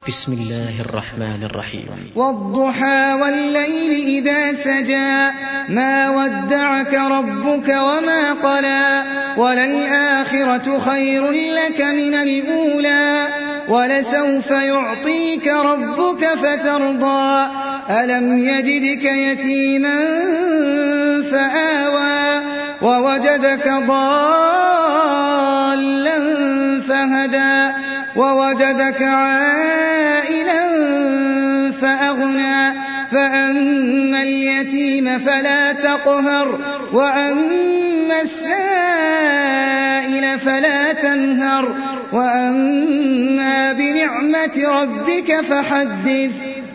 بسم الله الرحمن الرحيم. والضحى والليل إذا سجى ما ودعك ربك وما قلى وللآخرة خير لك من الأولى ولسوف يعطيك ربك فترضى ألم يجدك يتيما فآوى ووجدك ضالا فهدى ووجدك عائلا فأغنى فأما اليتيم فلا تقهر وأما السائل فلا تنهر وأما بنعمة ربك فحدث